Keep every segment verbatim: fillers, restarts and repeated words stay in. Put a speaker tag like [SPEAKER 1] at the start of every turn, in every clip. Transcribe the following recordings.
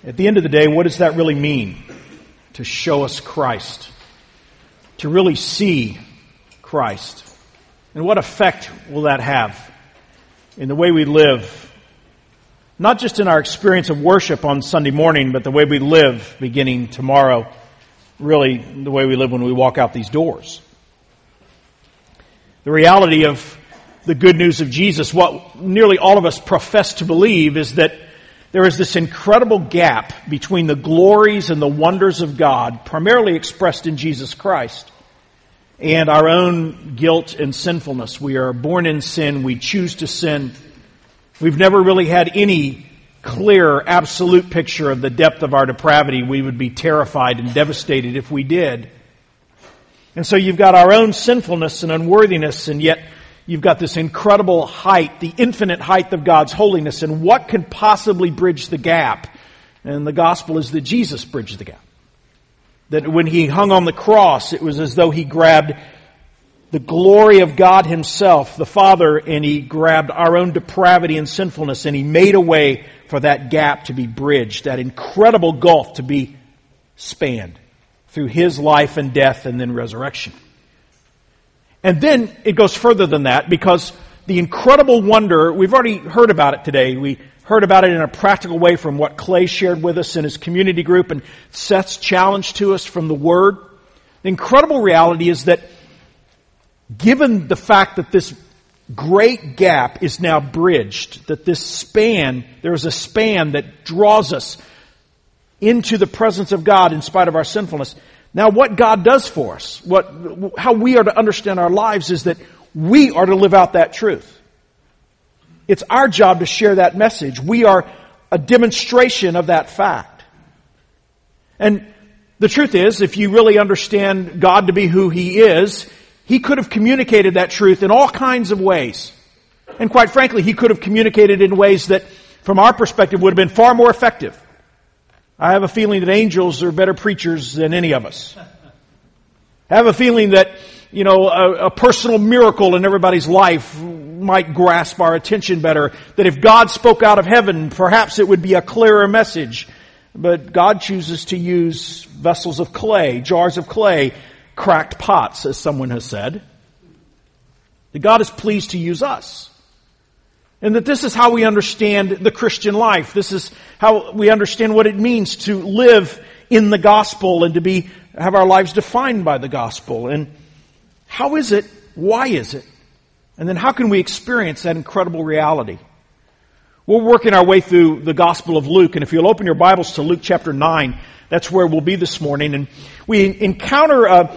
[SPEAKER 1] At the end of the day, what does that really mean? To show us Christ. To really see Christ. And what effect will that have in the way we live? Not just in our experience of worship on Sunday morning, but the way we live beginning tomorrow. Really, the way we live when we walk out these doors. The reality of the good news of Jesus, what nearly all of us profess to believe, is that there is this incredible gap between the glories and the wonders of God, primarily expressed in Jesus Christ, and our own guilt and sinfulness. We are born in sin. We choose to sin. We've never really had any clear, absolute picture of the depth of our depravity. We would be terrified and devastated if we did. And so you've got our own sinfulness and unworthiness, and yet you've got this incredible height, the infinite height of God's holiness. And what can possibly bridge the gap? And the gospel is that Jesus bridged the gap. That when He hung on the cross, it was as though He grabbed the glory of God Himself, the Father, and He grabbed our own depravity and sinfulness, and He made a way for that gap to be bridged, that incredible gulf to be spanned through His life and death and then resurrection. And then it goes further than that, because the incredible wonder, we've already heard about it today. We heard about it in a practical way from what Clay shared with us in his community group and Seth's challenge to us from the Word. The incredible reality is that given the fact that this great gap is now bridged, that this span, there is a span that draws us into the presence of God in spite of our sinfulness. Now what God does for us, what, how we are to understand our lives, is that we are to live out that truth. It's our job to share that message. We are a demonstration of that fact. And the truth is, if you really understand God to be who He is, He could have communicated that truth in all kinds of ways. And quite frankly, He could have communicated in ways that, from our perspective, would have been far more effective. I have a feeling that angels are better preachers than any of us. I have a feeling that, you know, a, a personal miracle in everybody's life might grasp our attention better. That if God spoke out of heaven, perhaps it would be a clearer message. But God chooses to use vessels of clay, jars of clay, cracked pots, as someone has said. That God is pleased to use us. And that this is how we understand the Christian life. This is how we understand what it means to live in the gospel and to be have our lives defined by the gospel. And how is it? Why is it? And then how can we experience that incredible reality? We're working our way through the Gospel of Luke, and if you'll open your Bibles to Luke chapter nine, that's where we'll be this morning. And we encounter uh,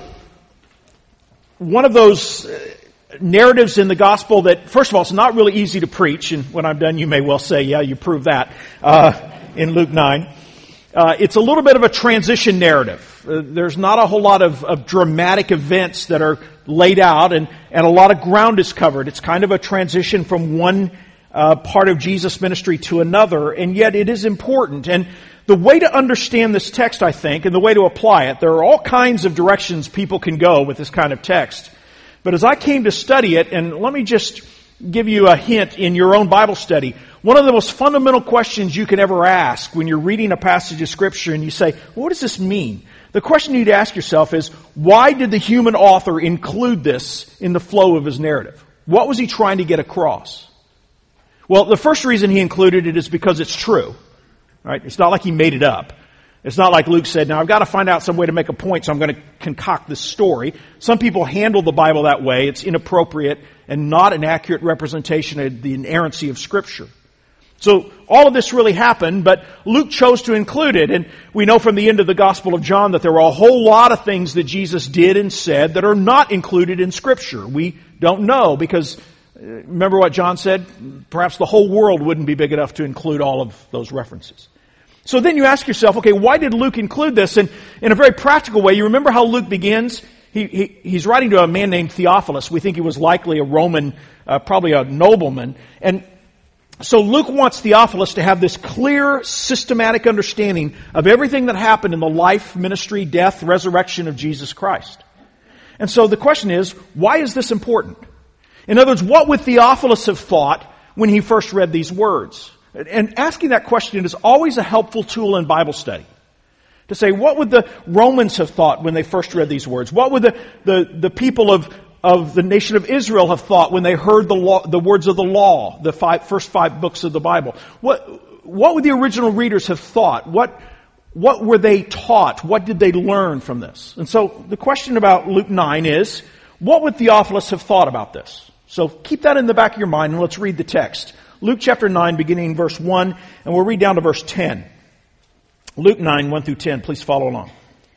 [SPEAKER 1] one of those narratives in the Gospel that, first of all, it's not really easy to preach, and when I'm done you may well say, yeah, you proved that, uh, in Luke nine. Uh, it's a little bit of a transition narrative. Uh, there's not a whole lot of, of dramatic events that are laid out, and, and a lot of ground is covered. It's kind of a transition from one uh, part of Jesus' ministry to another, and yet it is important. And the way to understand this text, I think, and the way to apply it, there are all kinds of directions people can go with this kind of text. But as I came to study it, and let me just give you a hint in your own Bible study, one of the most fundamental questions you can ever ask when you're reading a passage of Scripture and you say, well, what does this mean? The question you need to ask yourself is, why did the human author include this in the flow of his narrative? What was he trying to get across? Well, the first reason he included it is because it's true. Right? It's not like he made it up. It's not like Luke said, now I've got to find out some way to make a point, so I'm going to concoct this story. Some people handle the Bible that way. It's inappropriate and not an accurate representation of the inerrancy of Scripture. So all of this really happened, but Luke chose to include it. And we know from the end of the Gospel of John that there were a whole lot of things that Jesus did and said that are not included in Scripture. We don't know because, remember what John said? Perhaps the whole world wouldn't be big enough to include all of those references. So then you ask yourself, okay, why did Luke include this? And in a very practical way, you remember how Luke begins? He, he, he's writing to a man named Theophilus. We think he was likely a Roman, uh, probably a nobleman. And so Luke wants Theophilus to have this clear, systematic understanding of everything that happened in the life, ministry, death, resurrection of Jesus Christ. And so the question is, why is this important? In other words, what would Theophilus have thought when he first read these words? And asking that question is always a helpful tool in Bible study. To say, what would the Romans have thought when they first read these words? What would the, the, the people of, of the nation of Israel have thought when they heard the law, the words of the law, the five, first five books of the Bible? What, what would the original readers have thought? What, what were they taught? What did they learn from this? And so the question about Luke nine is, what would Theophilus have thought about this? So keep that in the back of your mind and let's read the text. Luke chapter nine, beginning in verse one, and we'll read down to verse ten. Luke nine, one through ten. Please follow along.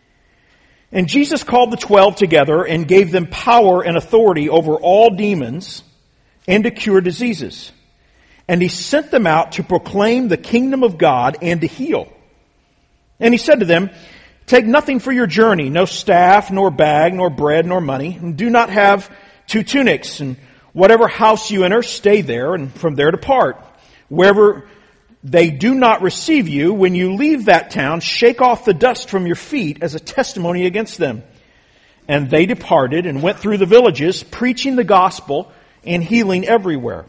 [SPEAKER 1] And Jesus called the twelve together and gave them power and authority over all demons and to cure diseases. And he sent them out to proclaim the kingdom of God and to heal. And he said to them, take nothing for your journey, no staff, nor bag, nor bread, nor money. And do not have two tunics. And whatever house you enter, stay there, and from there depart. Wherever they do not receive you, when you leave that town, shake off the dust from your feet as a testimony against them. And they departed and went through the villages, preaching the gospel and healing everywhere.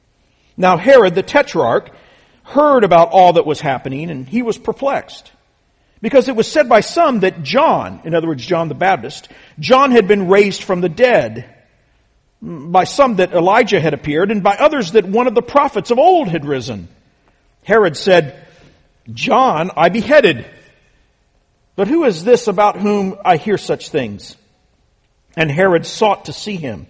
[SPEAKER 1] Now Herod the Tetrarch heard about all that was happening, and he was perplexed. Because it was said by some that John, in other words, John the Baptist, John had been raised from the dead. By some that Elijah had appeared, and by others that one of the prophets of old had risen. Herod said, John I beheaded. But who is this about whom I hear such things? And Herod sought to see him.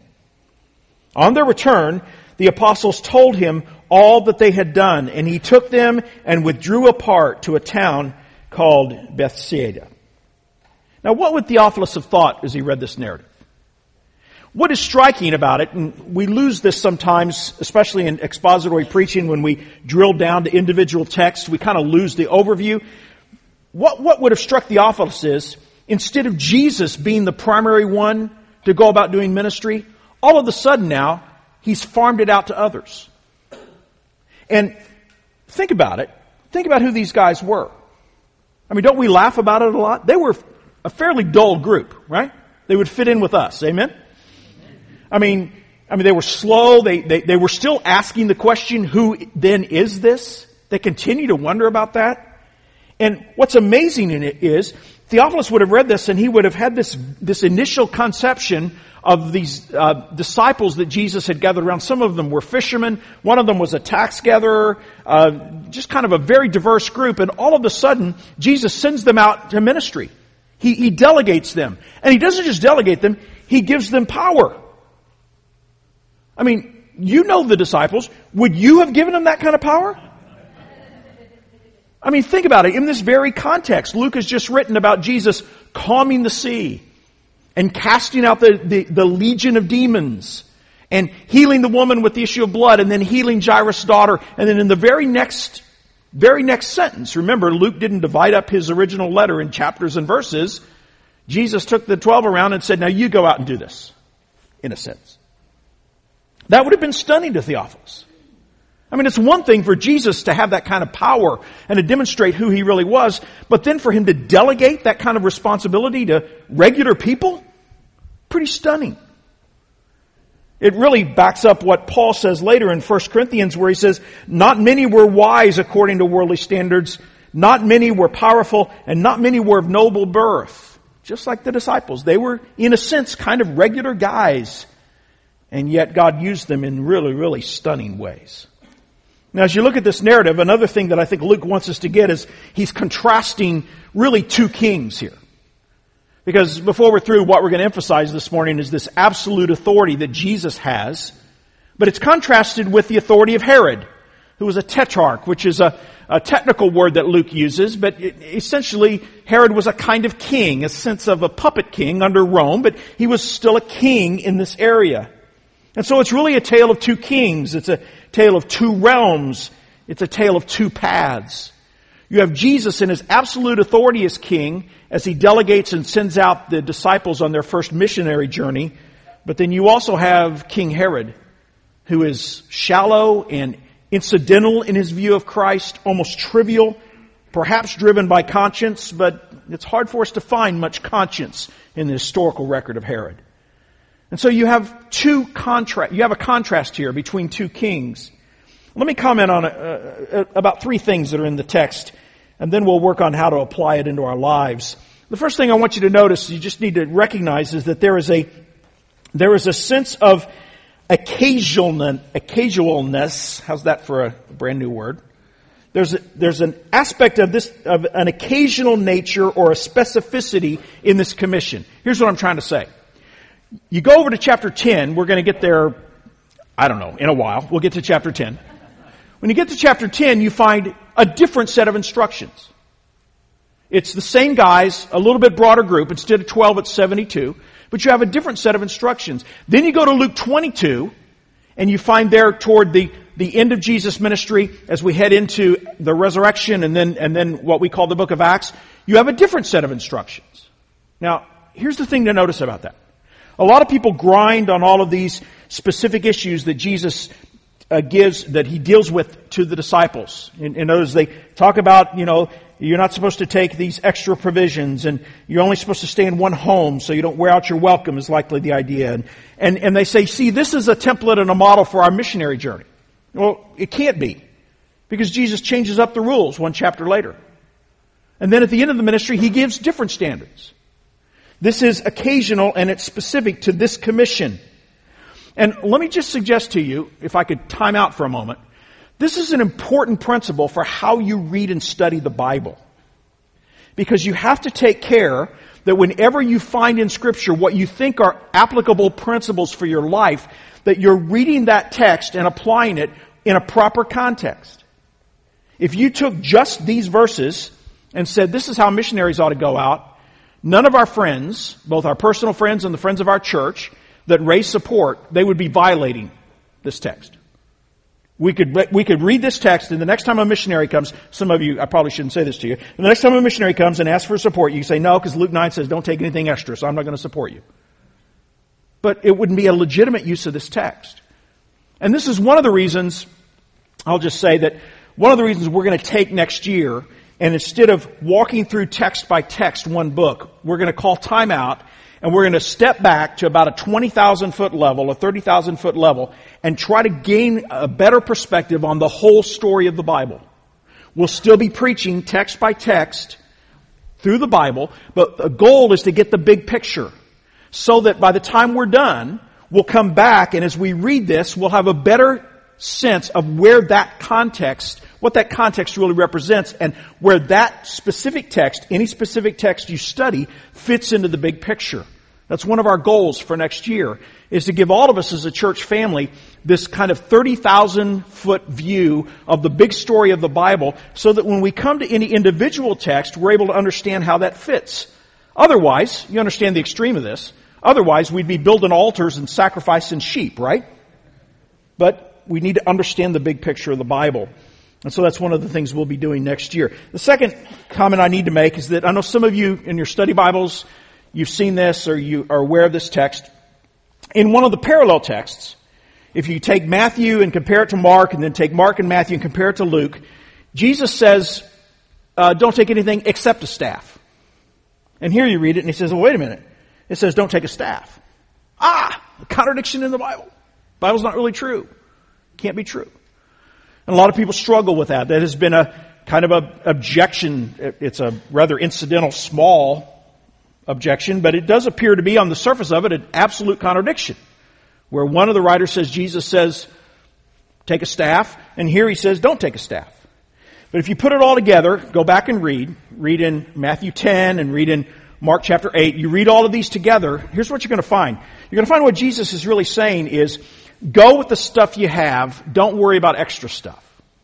[SPEAKER 1] On their return, the apostles told him all that they had done, and he took them and withdrew apart to a town called Bethsaida. Now, what would Theophilus have thought as he read this narrative? What is striking about it, and we lose this sometimes, especially in expository preaching, when we drill down to individual texts, we kind of lose the overview. What, what would have struck Theophilus is, instead of Jesus being the primary one to go about doing ministry, all of a sudden now, he's farmed it out to others. And think about it. Think about who these guys were. I mean, don't we laugh about it a lot? They were a fairly dull group, right? They would fit in with us. Amen? I mean, I mean, they were slow. They, they, they were still asking the question, who then is this? They continue to wonder about that. And what's amazing in it is, Theophilus would have read this and he would have had this, this initial conception of these uh, disciples that Jesus had gathered around. Some of them were fishermen. One of them was a tax gatherer. Uh, just kind of a very diverse group. And all of a sudden, Jesus sends them out to ministry. He, he delegates them. And he doesn't just delegate them, he gives them power. I mean, you know the disciples. Would you have given them that kind of power? I mean, think about it. In this very context, Luke has just written about Jesus calming the sea and casting out the, the, the legion of demons and healing the woman with the issue of blood and then healing Jairus' daughter. And then in the very next, very next sentence, remember, Luke didn't divide up his original letter in chapters and verses. Jesus took the twelve around and said, now you go out and do this, in a sense. That would have been stunning to Theophilus. I mean, it's one thing for Jesus to have that kind of power and to demonstrate who he really was, but then for him to delegate that kind of responsibility to regular people? Pretty stunning. It really backs up what Paul says later in First Corinthians, where he says, not many were wise according to worldly standards, not many were powerful, and not many were of noble birth. Just like the disciples. They were, in a sense, kind of regular guys. And yet God used them in really, really stunning ways. Now, as you look at this narrative, another thing that I think Luke wants us to get is he's contrasting really two kings here. Because before we're through, what we're going to emphasize this morning is this absolute authority that Jesus has. But it's contrasted with the authority of Herod, who was a tetrarch, which is a, a technical word that Luke uses. But it, essentially, Herod was a kind of king, a sense of a puppet king under Rome. But he was still a king in this area. And so it's really a tale of two kings. It's a tale of two realms. It's a tale of two paths. You have Jesus in his absolute authority as king as he delegates and sends out the disciples on their first missionary journey. But then you also have King Herod, who is shallow and incidental in his view of Christ, almost trivial, perhaps driven by conscience, but it's hard for us to find much conscience in the historical record of Herod. And so you have two contrast, you have a contrast here between two kings. Let me comment on uh, uh, about three things that are in the text, and then we'll work on how to apply it into our lives. The first thing I want you to notice, you just need to recognize, is that there is a there is a sense of occasional occasionalness. How's that for a brand new word? There's a, there's an aspect of this of an occasional nature or a specificity in this commission. Here's what I'm trying to say. You go over to chapter ten. We're going to get there, I don't know, in a while. We'll get to chapter ten. When you get to chapter ten, you find a different set of instructions. It's the same guys, a little bit broader group. Instead of twelve, it's seventy-two. But you have a different set of instructions. Then you go to Luke twenty-two, and you find there toward the, the end of Jesus' ministry, as we head into the resurrection and then, and then what we call the book of Acts, you have a different set of instructions. Now, here's the thing to notice about that. A lot of people grind on all of these specific issues that Jesus uh, gives, that he deals with to the disciples. In, in other words, they talk about, you know, you're not supposed to take these extra provisions, and you're only supposed to stay in one home so you don't wear out your welcome, is likely the idea. And, and, and they say, see, this is a template and a model for our missionary journey. Well, it can't be, because Jesus changes up the rules one chapter later. And then at the end of the ministry, he gives different standards. This is occasional, and it's specific to this commission. And let me just suggest to you, if I could time out for a moment, this is an important principle for how you read and study the Bible. Because you have to take care that whenever you find in Scripture what you think are applicable principles for your life, that you're reading that text and applying it in a proper context. If you took just these verses and said, this is how missionaries ought to go out, none of our friends, both our personal friends and the friends of our church, that raise support, they would be violating this text. We could, we could read this text, and the next time a missionary comes, some of you, I probably shouldn't say this to you, the next time a missionary comes and asks for support, you say, no, because Luke nine says don't take anything extra, so I'm not going to support you. But it wouldn't be a legitimate use of this text. And this is one of the reasons, I'll just say that, one of the reasons we're going to take next year, and instead of walking through text by text one book, we're going to call time out, and we're going to step back to about a twenty thousand foot level, a thirty thousand foot level, and try to gain a better perspective on the whole story of the Bible. We'll still be preaching text by text through the Bible, but the goal is to get the big picture, so that by the time we're done, we'll come back, and as we read this, we'll have a better sense of where that context, what that context really represents, and where that specific text, any specific text you study, fits into the big picture. That's one of our goals for next year, is to give all of us as a church family this kind of thirty thousand foot view of the big story of the Bible, so that when we come to any individual text, we're able to understand how that fits. Otherwise, you understand the extreme of this, otherwise we'd be building altars and sacrificing sheep, right? But we need to understand the big picture of the Bible. And so that's one of the things we'll be doing next year. The second comment I need to make is that I know some of you in your study Bibles, you've seen this or you are aware of this text. In one of the parallel texts, if you take Matthew and compare it to Mark, and then take Mark and Matthew and compare it to Luke, Jesus says, uh, don't take anything except a staff. And here you read it and he says, well, wait a minute. It says don't take a staff. Ah, a contradiction in the Bible. The Bible's not really true. Can't be true. And a lot of people struggle with that. That has been a kind of a objection. It's a rather incidental, small objection, but it does appear to be on the surface of it an absolute contradiction. Where one of the writers says, Jesus says, take a staff, and here he says, don't take a staff. But if you put it all together, go back and read, read in Matthew ten and read in Mark chapter eight, you read all of these together, here's what you're going to find. You're going to find what Jesus is really saying is, go with the stuff you have. Don't worry about extra stuff.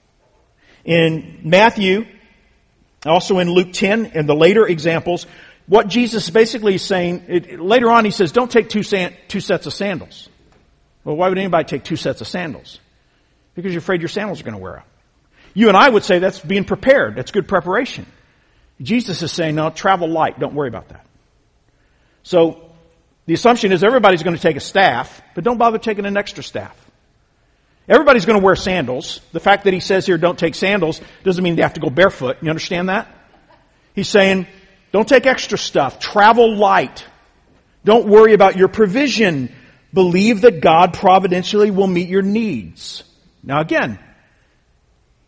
[SPEAKER 1] In Matthew, also in Luke ten, and the later examples, what Jesus basically is saying, it, later on he says, don't take two, san- two sets of sandals. Well, why would anybody take two sets of sandals? Because you're afraid your sandals are going to wear out. You and I would say that's being prepared. That's good preparation. Jesus is saying, no, travel light. Don't worry about that. So, the assumption is everybody's going to take a staff, but don't bother taking an extra staff. Everybody's going to wear sandals. The fact that he says here, don't take sandals, doesn't mean they have to go barefoot. You understand that? He's saying, don't take extra stuff. Travel light. Don't worry about your provision. Believe that God providentially will meet your needs. Now again,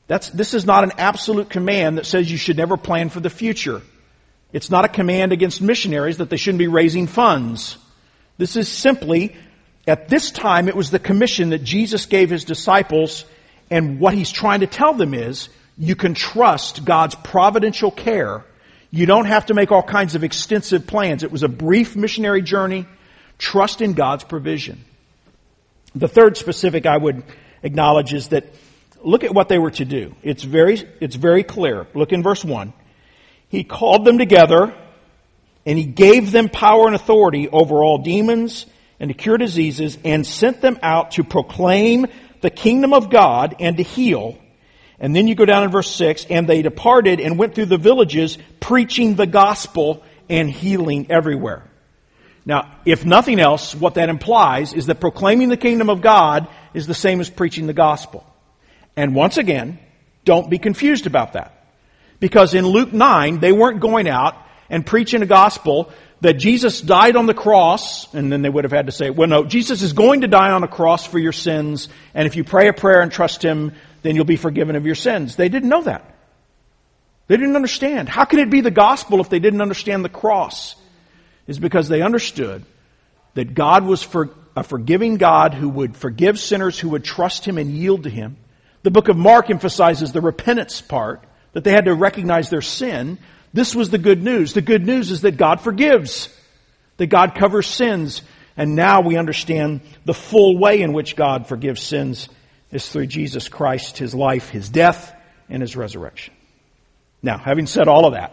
[SPEAKER 1] That's, this is not an absolute command that says you should never plan for the future. It's not a command against missionaries that they shouldn't be raising funds. This is simply, at this time, it was the commission that Jesus gave His disciples, and what He's trying to tell them is, you can trust God's providential care. You don't have to make all kinds of extensive plans. It was a brief missionary journey. Trust in God's provision. The third specific I would acknowledge is that, look at what they were to do. It's very, it's very clear. Look in verse one. He called them together, and He gave them power and authority over all demons and to cure diseases, and sent them out to proclaim the kingdom of God and to heal. And then you go down in verse six, and they departed and went through the villages, preaching the gospel and healing everywhere. Now, if nothing else, what that implies is that proclaiming the kingdom of God is the same as preaching the gospel. And once again, don't be confused about that. Because in Luke nine, they weren't going out and preaching a gospel that Jesus died on the cross, and then they would have had to say, well, no, Jesus is going to die on a cross for your sins, and if you pray a prayer and trust Him, then you'll be forgiven of your sins. They didn't know that. They didn't understand. How can it be the gospel if they didn't understand the cross? It's because they understood that God was for a forgiving God who would forgive sinners who would trust Him and yield to Him. The book of Mark emphasizes the repentance part, that they had to recognize their sin. This was the good news. The good news is that God forgives, that God covers sins. And now we understand the full way in which God forgives sins is through Jesus Christ, His life, His death, and His resurrection. Now, having said all of that,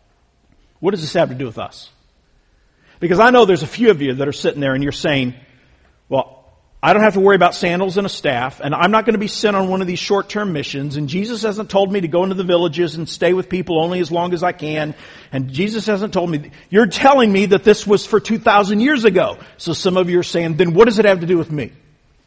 [SPEAKER 1] what does this have to do with us? Because I know there's a few of you that are sitting there and you're saying, well, I don't have to worry about sandals and a staff, and I'm not going to be sent on one of these short-term missions, and Jesus hasn't told me to go into the villages and stay with people only as long as I can, and Jesus hasn't told me. You're telling me that this was for two thousand years ago. So some of you are saying, then what does it have to do with me?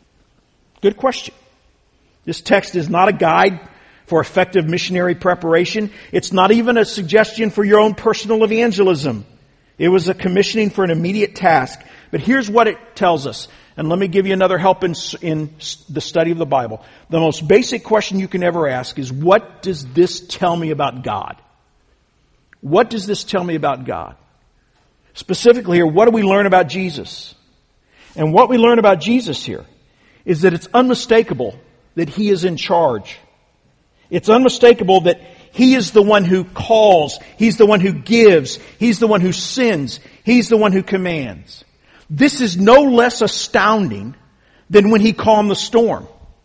[SPEAKER 1] Good question. This text is not a guide for effective missionary preparation. It's not even a suggestion for your own personal evangelism. It was a commissioning for an immediate task. But here's what it tells us. And let me give you another help in, in the study of the Bible. The most basic question you can ever ask is, what does this tell me about God? What does this tell me about God? Specifically here, what do we learn about Jesus? And what we learn about Jesus here is that it's unmistakable that He is in charge. It's unmistakable that He is the one who calls. He's the one who gives. He's the one who sends. He's the one who commands. This is no less astounding than when He calmed the storm.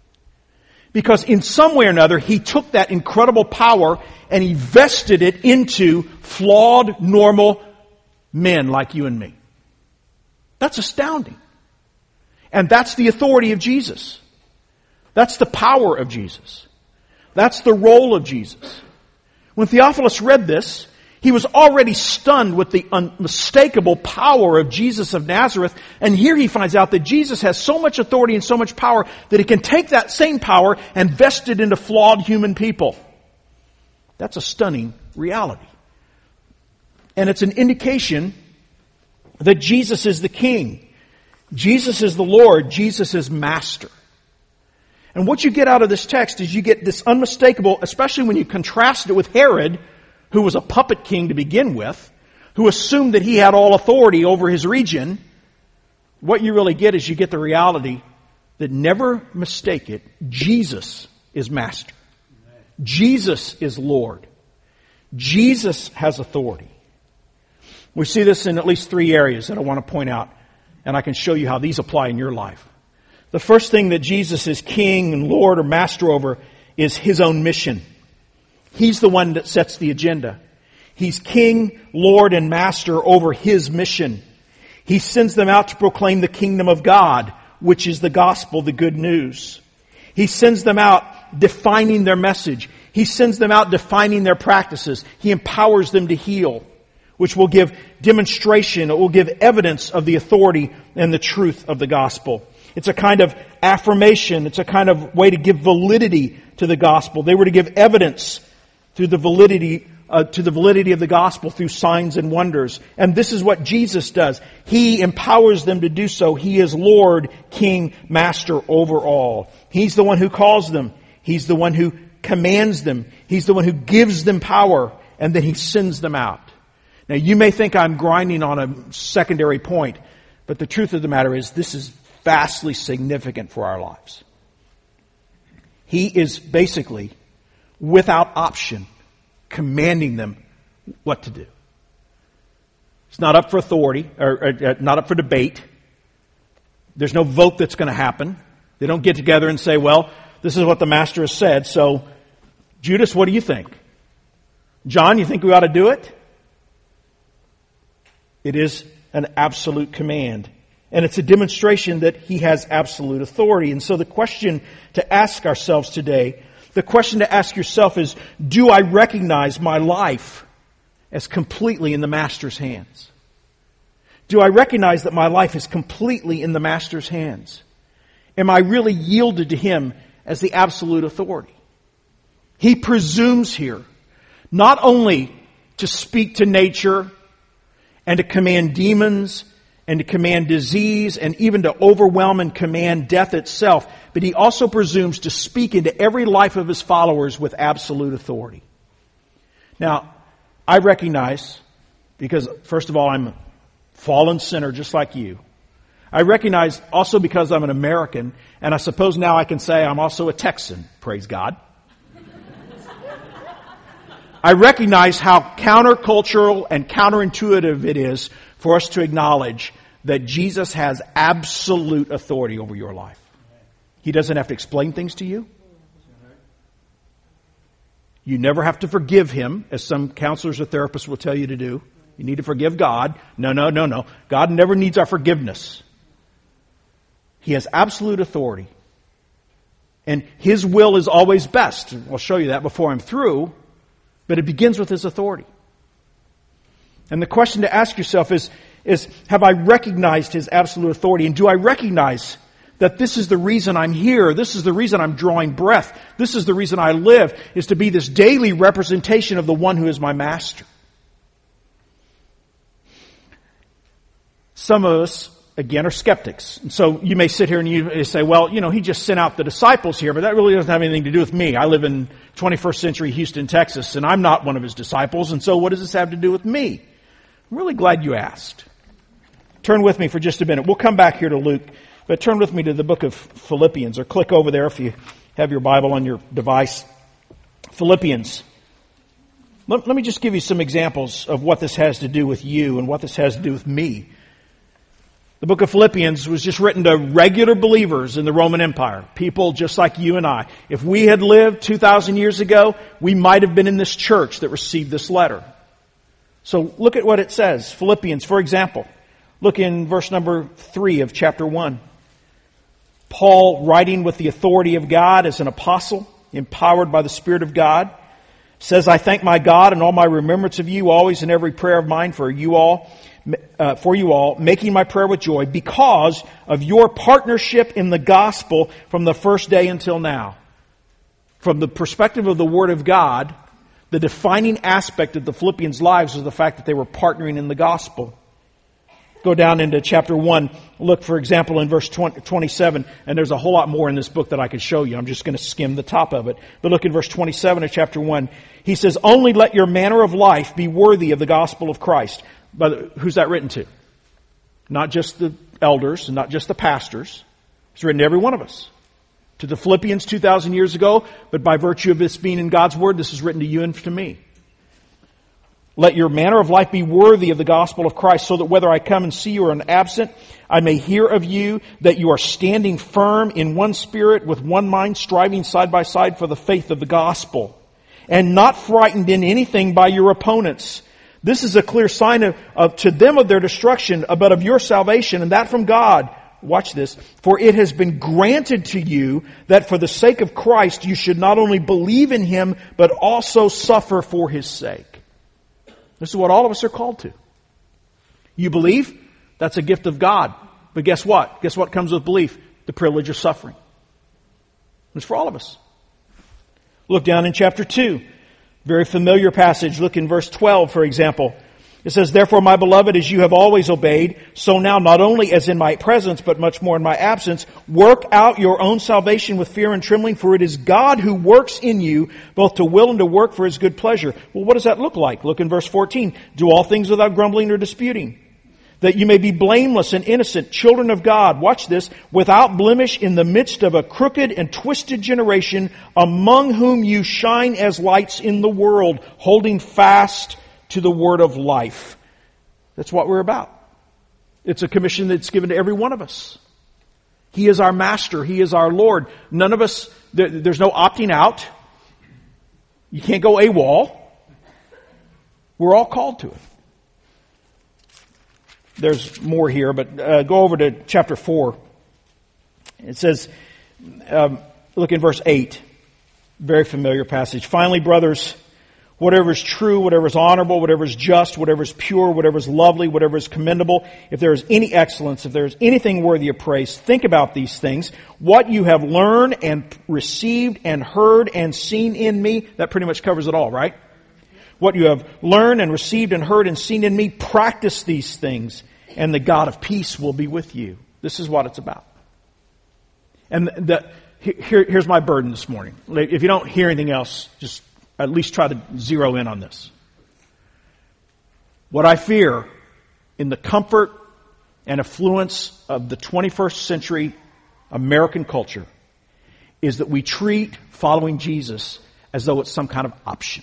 [SPEAKER 1] Because in some way or another, He took that incredible power and He vested it into flawed, normal men like you and me. That's astounding. And that's the authority of Jesus. That's the power of Jesus. That's the role of Jesus. When Theophilus read this, he was already stunned with the unmistakable power of Jesus of Nazareth. And here he finds out that Jesus has so much authority and so much power that He can take that same power and vest it into flawed human people. That's a stunning reality. And it's an indication that Jesus is the King. Jesus is the Lord. Jesus is Master. And what you get out of this text is you get this unmistakable, especially when you contrast it with Herod, who was a puppet king to begin with, who assumed that he had all authority over his region. What you really get is you get the reality that, never mistake it, Jesus is Master. Jesus is Lord. Jesus has authority. We see this in at least three areas that I want to point out, and I can show you how these apply in your life. The first thing that Jesus is King and Lord or Master over is His own mission. He's the one that sets the agenda. He's King, Lord, and Master over His mission. He sends them out to proclaim the kingdom of God, which is the gospel, the good news. He sends them out defining their message. He sends them out defining their practices. He empowers them to heal, which will give demonstration, it will give evidence of the authority and the truth of the gospel. It's a kind of affirmation. It's a kind of way to give validity to the gospel. They were to give evidence through the validity, uh, to the validity of the gospel through signs and wonders. And this is what Jesus does. He empowers them to do so. He is Lord, King, Master over all. He's the one who calls them. He's the one who commands them. He's the one who gives them power, and then He sends them out. Now, you may think I'm grinding on a secondary point, but the truth of the matter is this is vastly significant for our lives. He is basically, without option, commanding them what to do. It's not up for authority, or, or not up for debate. There's no vote that's going to happen. They don't get together and say, well, this is what the Master has said, so Judas, what do you think? John, you think we ought to do it? It is an absolute command. And it's a demonstration that He has absolute authority. And so the question to ask ourselves today, the question to ask yourself is, do I recognize my life as completely in the Master's hands? Do I recognize that my life is completely in the Master's hands? Am I really yielded to Him as the absolute authority? He presumes here not only to speak to nature and to command demons and to command disease and even to overwhelm and command death itself, but He also presumes to speak into every life of His followers with absolute authority. Now, I recognize, because first of all, I'm a fallen sinner just like you. I recognize also because I'm an American, and I suppose now I can say I'm also a Texan, praise God. I recognize how countercultural and counterintuitive it is for us to acknowledge that Jesus has absolute authority over your life. He doesn't have to explain things to you. You never have to forgive Him, as some counselors or therapists will tell you to do. You need to forgive God. No, no, no, no. God never needs our forgiveness. He has absolute authority. And His will is always best. I'll show you that before I'm through. But it begins with His authority. And the question to ask yourself is, is, have I recognized His absolute authority? And do I recognize that this is the reason I'm here? This is the reason I'm drawing breath. This is the reason I live, is to be this daily representation of the one who is my Master. Some of us, again, are skeptics. And so you may sit here and you say, well, you know, He just sent out the disciples here, but that really doesn't have anything to do with me. I live in twenty-first century Houston, Texas, and I'm not one of His disciples, and so what does this have to do with me? I'm really glad you asked. Turn with me for just a minute. We'll come back here to Luke, but turn with me to the book of Philippians, or click over there if you have your Bible on your device. Philippians. Let, let me just give you some examples of what this has to do with you and what this has to do with me. The book of Philippians was just written to regular believers in the Roman Empire. People just like you and I. If we had lived two thousand years ago, we might have been in this church that received this letter. So look at what it says. Philippians, for example. Look in verse number three of chapter one. Paul, writing with the authority of God as an apostle, empowered by the Spirit of God, says, I thank my God in all my remembrance of you, always in every prayer of mine for you all, uh, for you all, making my prayer with joy because of your partnership in the gospel from the first day until now. From the perspective of the Word of God, the defining aspect of the Philippians' lives was the fact that they were partnering in the gospel. Go down into chapter one. Look, for example, in verse twenty-seven. And there's a whole lot more in this book that I could show you. I'm just going to skim the top of it. But look in verse twenty-seven of chapter one. He says, only let your manner of life be worthy of the gospel of Christ. But who's that written to? Not just the elders and not just the pastors. It's written to every one of us. To the Philippians two thousand years ago. But by virtue of this being in God's Word, this is written to you and to me. Let your manner of life be worthy of the gospel of Christ, so that whether I come and see you or am absent, I may hear of you that you are standing firm in one spirit, with one mind, striving side by side for the faith of the gospel, and not frightened in anything by your opponents. This is a clear sign of, of to them of their destruction, but of your salvation, and that from God. Watch this. For it has been granted to you that for the sake of Christ you should not only believe in Him, but also suffer for His sake. This is what all of us are called to. You believe? That's a gift of God. But guess what? Guess what comes with belief? The privilege of suffering. It's for all of us. Look down in chapter two. Very familiar passage. Look in verse twelve, for example. It says, therefore, my beloved, as you have always obeyed, so now not only as in my presence, but much more in my absence, work out your own salvation with fear and trembling, for it is God who works in you, both to will and to work for His good pleasure. Well, what does that look like? Look in verse fourteen. Do all things without grumbling or disputing, that you may be blameless and innocent, children of God. Watch this. Without blemish in the midst of a crooked and twisted generation, among whom you shine as lights in the world, holding fast to the word of life. That's what we're about. It's a commission that's given to every one of us. He is our master. He is our Lord. None of us, there, there's no opting out. You can't go AWOL. We're all called to it. There's more here, but uh, go over to chapter four. It says, um, look in verse eight. Very familiar passage. Finally, brothers, whatever is true, whatever is honorable, whatever is just, whatever is pure, whatever is lovely, whatever is commendable, if there is any excellence, if there is anything worthy of praise, think about these things. What you have learned and received and heard and seen in me, that pretty much covers it all, right? What you have learned and received and heard and seen in me, practice these things, and the God of peace will be with you. This is what it's about. And the, here, here's my burden this morning. If you don't hear anything else, just at least try to zero in on this. What I fear in the comfort and affluence of the twenty-first century American culture is that we treat following Jesus as though it's some kind of option.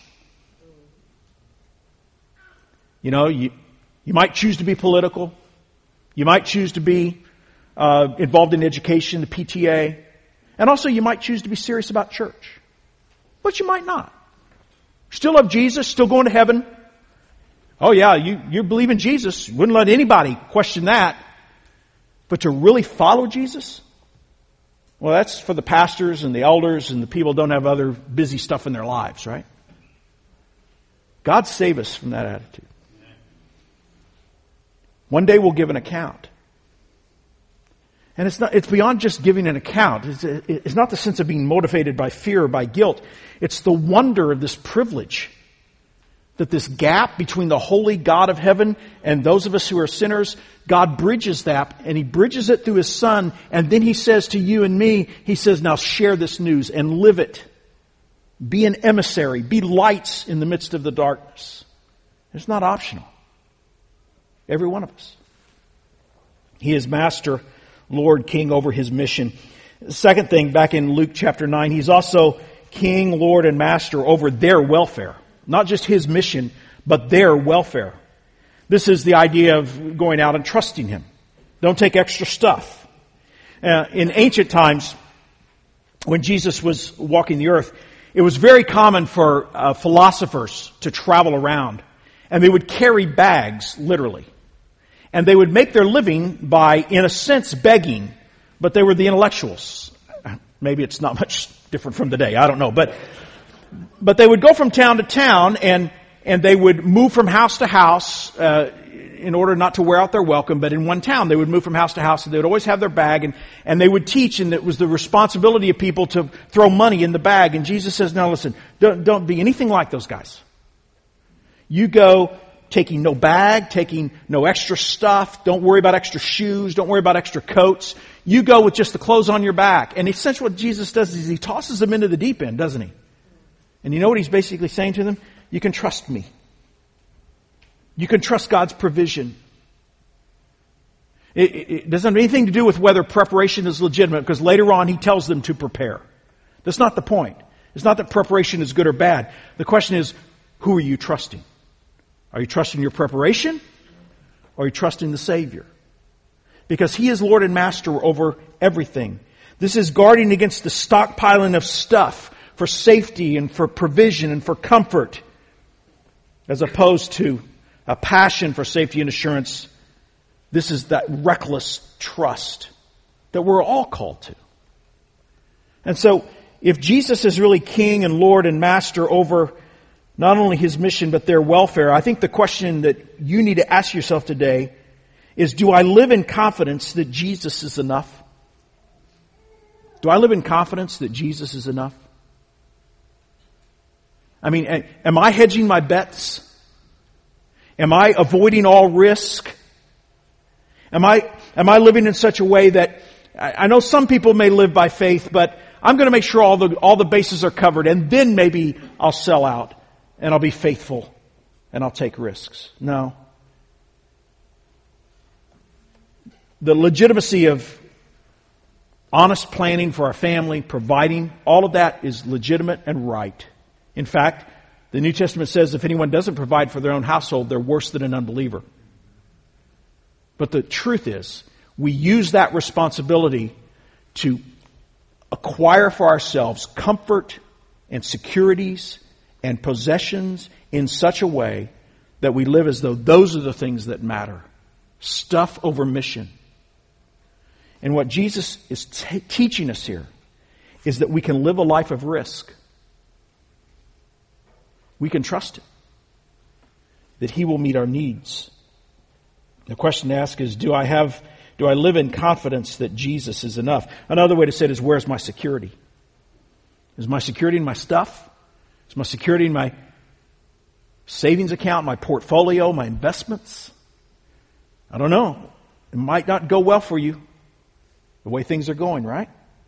[SPEAKER 1] You know, you, you might choose to be political. You might choose to be uh, involved in education, the P T A. And also you might choose to be serious about church. But you might not. Still love Jesus, still going to heaven. Oh yeah, you, you believe in Jesus. Wouldn't let anybody question that. But to really follow Jesus? Well, that's for the pastors and the elders and the people who don't have other busy stuff in their lives, right? God save us from that attitude. One day we'll give an account. And it's not, it's beyond just giving an account. It's, it's not the sense of being motivated by fear or by guilt. It's the wonder of this privilege. That this gap between the holy God of heaven and those of us who are sinners, God bridges that, and He bridges it through His Son, and then He says to you and me, He says, now share this news and live it. Be an emissary. Be lights in the midst of the darkness. It's not optional. Every one of us. He is Master, Lord, King over His mission. The second thing, back in Luke chapter nine, He's also King, Lord, and Master over their welfare. Not just His mission, but their welfare. This is the idea of going out and trusting Him. Don't take extra stuff. Uh, in ancient times, when Jesus was walking the earth, it was very common for uh, philosophers to travel around. And they would carry bags, literally. And they would make their living by, in a sense, begging. But they were the intellectuals. Maybe it's not much different from today. I don't know. But but they would go from town to town, and and they would move from house to house uh, in order not to wear out their welcome. But in one town, they would move from house to house, and they would always have their bag. And, and they would teach, and it was the responsibility of people to throw money in the bag. And Jesus says, now listen, don't, don't be anything like those guys. You go taking no bag, taking no extra stuff. Don't worry about extra shoes. Don't worry about extra coats. You go with just the clothes on your back. And essentially what Jesus does is He tosses them into the deep end, doesn't He? And you know what He's basically saying to them? You can trust me. You can trust God's provision. It, it, it doesn't have anything to do with whether preparation is legitimate, because later on He tells them to prepare. That's not the point. It's not that preparation is good or bad. The question is, who are you trusting? Are you trusting your preparation? Or are you trusting the Savior? Because He is Lord and Master over everything. This is guarding against the stockpiling of stuff for safety and for provision and for comfort, as opposed to a passion for safety and assurance. This is that reckless trust that we're all called to. And so, if Jesus is really King and Lord and Master over not only His mission, but their welfare, I think the question that you need to ask yourself today is, do I live in confidence that Jesus is enough? Do I live in confidence that Jesus is enough? I mean, am I hedging my bets? Am I avoiding all risk? Am I, am I living in such a way that, I know some people may live by faith, but I'm going to make sure all the, all the bases are covered, and then maybe I'll sell out and I'll be faithful and I'll take risks. No. The legitimacy of honest planning for our family, providing, all of that is legitimate and right. In fact, the New Testament says if anyone doesn't provide for their own household, they're worse than an unbeliever. But the truth is, we use that responsibility to acquire for ourselves comfort and securities and possessions in such a way that we live as though those are the things that matter. Stuff over mission. And what Jesus is t- teaching us here is that we can live a life of risk. We can trust Him, that He will meet our needs. The question to ask is, do I have, do I live in confidence that Jesus is enough? Another way to say it is, where's my security? Is my security in my stuff? Is my security in my savings account, my portfolio, my investments? I don't know. It might not go well for you the way things are going, right?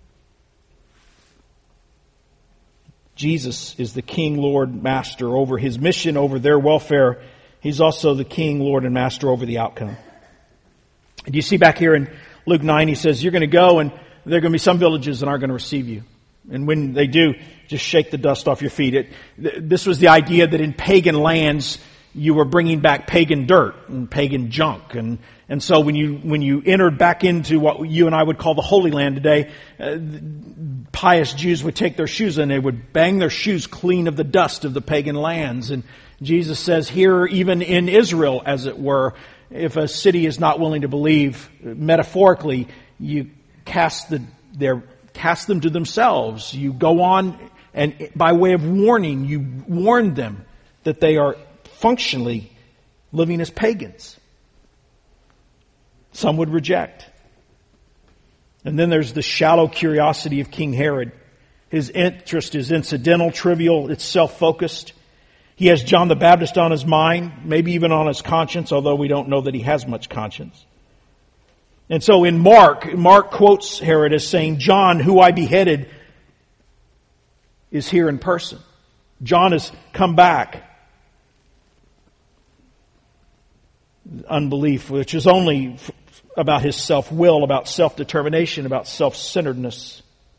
[SPEAKER 1] Jesus is the King, Lord, Master over His mission, over their welfare. He's also the King, Lord, and Master over the outcome. And you see back here in Luke nine, He says, you're going to go and there are going to be some villages that aren't going to receive you. And when they do, just shake the dust off your feet. It, this was the idea that in pagan lands, you were bringing back pagan dirt and pagan junk. And, and so when you, when you entered back into what you and I would call the Holy Land today, uh, pious Jews would take their shoes and they would bang their shoes clean of the dust of the pagan lands. And Jesus says here, even in Israel, as it were, if a city is not willing to believe, metaphorically, you cast the, their, cast them to themselves. You go on and by way of warning, you warn them that they are functionally living as pagans. Some would reject. And then there's the shallow curiosity of King Herod. His interest is incidental, trivial, it's self-focused. He has John the Baptist on his mind, maybe even on his conscience, although we don't know that he has much conscience. And so in Mark, Mark quotes Herod as saying, John, who I beheaded, is here in person. John has come back. Unbelief, which is only about his self-will, about self-determination, about self-centeredness.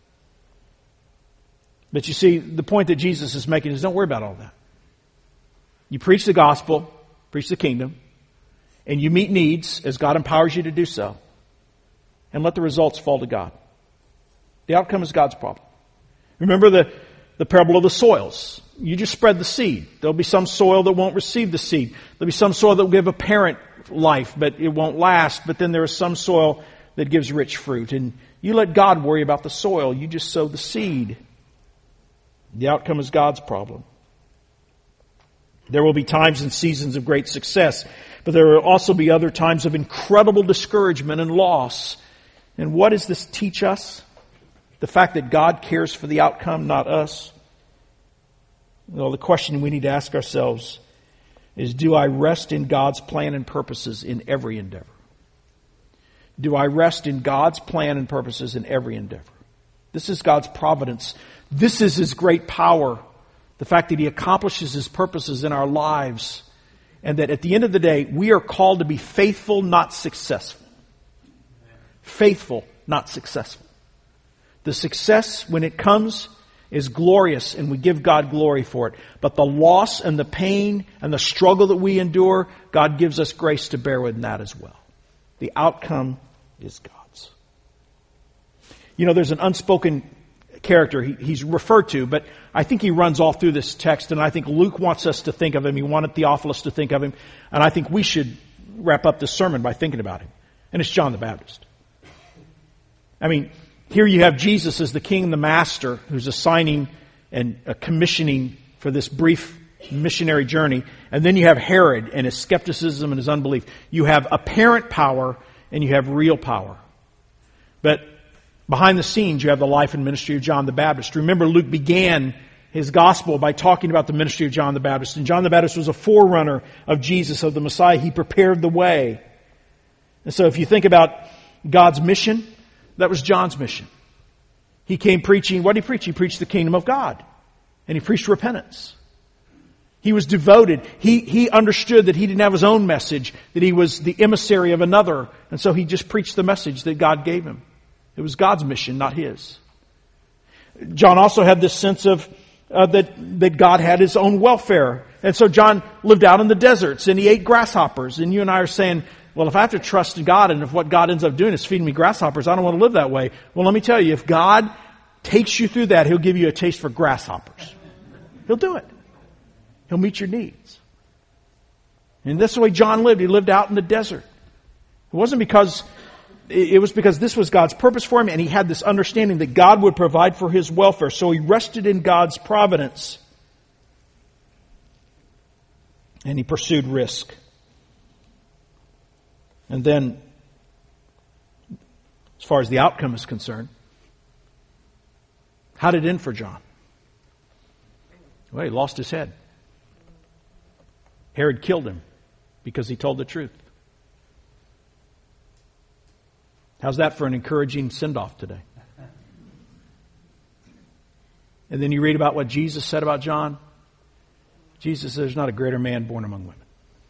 [SPEAKER 1] But you see, the point that Jesus is making is don't worry about all that. You preach the gospel, preach the kingdom, and you meet needs as God empowers you to do so. And let the results fall to God. The outcome is God's problem. Remember the, the parable of the soils. You just spread the seed. There'll be some soil that won't receive the seed. There'll be some soil that will give apparent life, but it won't last. But then there is some soil that gives rich fruit. And you let God worry about the soil. You just sow the seed. The outcome is God's problem. There will be times and seasons of great success, but there will also be other times of incredible discouragement and loss. And what does this teach us? The fact that God cares for the outcome, not us. Well, the question we need to ask ourselves is, do I rest in God's plan and purposes in every endeavor? Do I rest in God's plan and purposes in every endeavor? This is God's providence. This is His great power. The fact that He accomplishes His purposes in our lives. And that at the end of the day, we are called to be faithful, not successful. Faithful, not successful. The success, when it comes, is glorious and we give God glory for it. But the loss and the pain and the struggle that we endure, God gives us grace to bear with that as well. The outcome is God's. You know, there's an unspoken character he, he's referred to, but I think he runs all through this text, and I think Luke wants us to think of him. He wanted Theophilus to think of him, and I think we should wrap up this sermon by thinking about him. And it's John the Baptist. I mean, here you have Jesus as the King and the Master who's assigning and uh, commissioning for this brief missionary journey. And then you have Herod and his skepticism and his unbelief. You have apparent power and you have real power. But behind the scenes, you have the life and ministry of John the Baptist. Remember, Luke began his gospel by talking about the ministry of John the Baptist. And John the Baptist was a forerunner of Jesus, of the Messiah. He prepared the way. And so if you think about God's mission, that was John's mission. He came preaching, what did he preach? He preached the kingdom of God. And he preached repentance. He was devoted. He, he understood that he didn't have his own message, that he was the emissary of another. And so he just preached the message that God gave him. It was God's mission, not his. John also had this sense of uh, that, that God had his own welfare. And so John lived out in the deserts and he ate grasshoppers. And you and I are saying, well, if I have to trust God and if what God ends up doing is feeding me grasshoppers, I don't want to live that way. Well, let me tell you, if God takes you through that, He'll give you a taste for grasshoppers. He'll do it. He'll meet your needs. And this is the way John lived. He lived out in the desert. It wasn't because, it was because this was God's purpose for him, and he had this understanding that God would provide for his welfare. So he rested in God's providence. And he pursued risk. And then, as far as the outcome is concerned, how did it end for John? Well, he lost his head. Herod killed him because he told the truth. How's that for an encouraging send-off today? And then you read about what Jesus said about John. Jesus says, there's not a greater man born among women.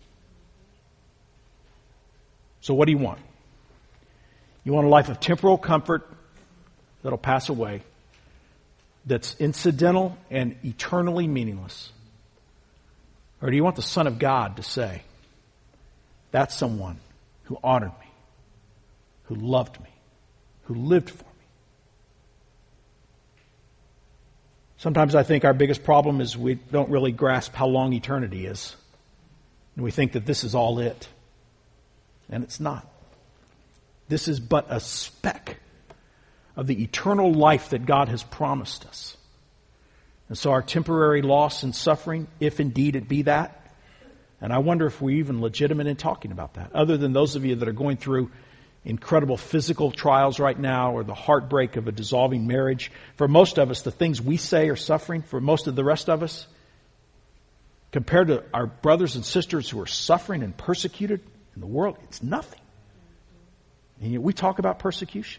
[SPEAKER 1] So what do you want? You want a life of temporal comfort that'll pass away, that's incidental and eternally meaningless? Or do you want the Son of God to say, that's someone who honored me, who loved me, who lived for me? Sometimes I think our biggest problem is we don't really grasp how long eternity is. And we think that this is all it. And it's not. This is but a speck of the eternal life that God has promised us. And so our temporary loss and suffering, if indeed it be that, and I wonder if we're even legitimate in talking about that, other than those of you that are going through incredible physical trials right now or the heartbreak of a dissolving marriage. For most of us, the things we say are suffering. For most of the rest of us, compared to our brothers and sisters who are suffering and persecuted in the world, it's nothing. And yet we talk about persecution.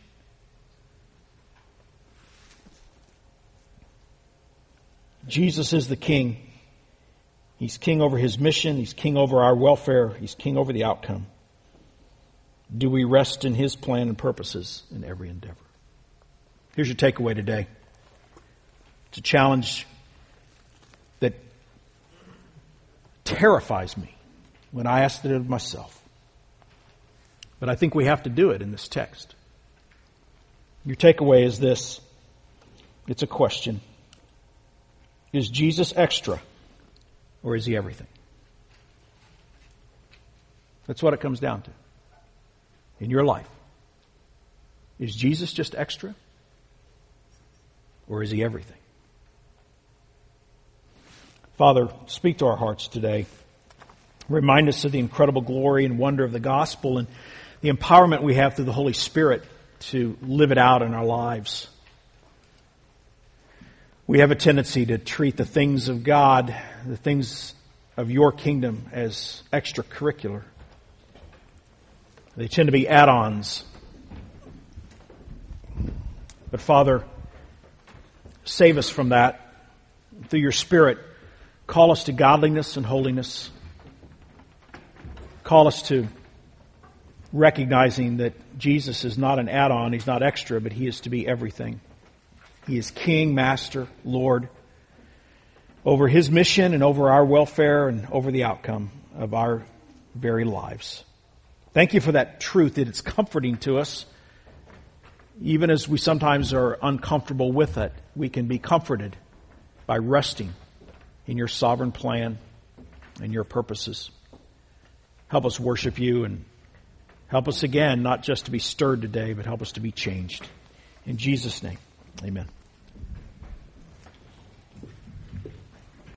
[SPEAKER 1] Jesus is the King. He's King over His mission. He's King over our welfare. He's King over the outcome. Do we rest in His plan and purposes in every endeavor? Here's your takeaway today. It's a challenge that terrifies me when I ask it of myself. But I think we have to do it in this text. Your takeaway is this. It's a question. Is Jesus extra or is He everything? That's what it comes down to. In your life, is Jesus just extra or is He everything? Father, speak to our hearts today. Remind us of the incredible glory and wonder of the gospel and the empowerment we have through the Holy Spirit to live it out in our lives. We have a tendency to treat the things of God, the things of your kingdom, as extracurricular. They tend to be add-ons. But Father, save us from that. Through your Spirit, call us to godliness and holiness. Call us to recognizing that Jesus is not an add-on, He's not extra, but He is to be everything. He is King, Master, Lord, over His mission and over our welfare and over the outcome of our very lives. Thank You for that truth, that it's comforting to us. Even as we sometimes are uncomfortable with it, we can be comforted by resting in Your sovereign plan and Your purposes. Help us worship You and help us again, not just to be stirred today, but help us to be changed. In Jesus' name, amen.